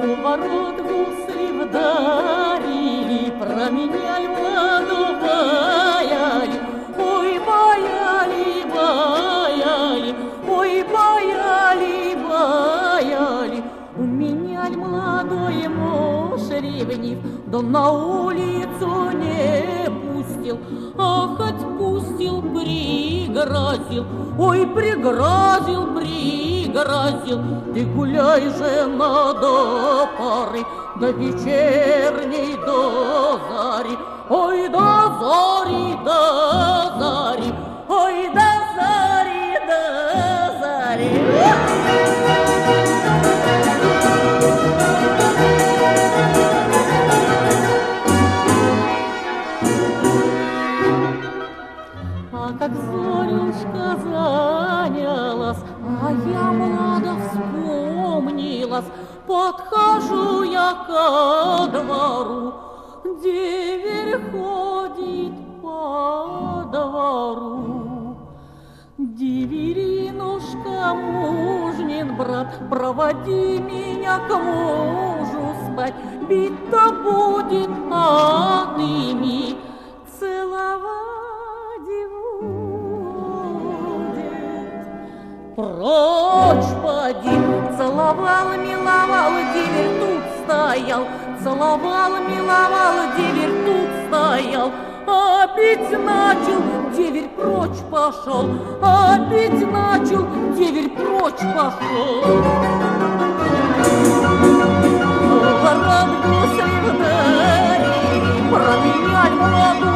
ворот гусли вдарили, променяли воду баяли. Ой, баяли, баяли, ой, баяли, баяли. У меня молодой муж ревнив, да на улицу не пустил, а хоть пустил, пригрозил. Ой, пригрозил, пригрозил. Ты гуляй же до поры, до вечерней, до зари. Ой, до зари, до зари, ой, до зари, до зари. А как зорюшка занялась, а я млада вспомнилась, подхожу я ко двору, деверь ходит по двору. Деверинушка, мужнин брат, проводи меня к мужу спать, бить-то будет, а ты ми целовать будет. Прочь поди, целовал, миловал, деверь тут стоял, целовал, миловал, деверь тут стоял. А пить начал, деверь прочь пошел, а пить начал, деверь прочь пошел. Ворот гусли вдарили, променяли молоду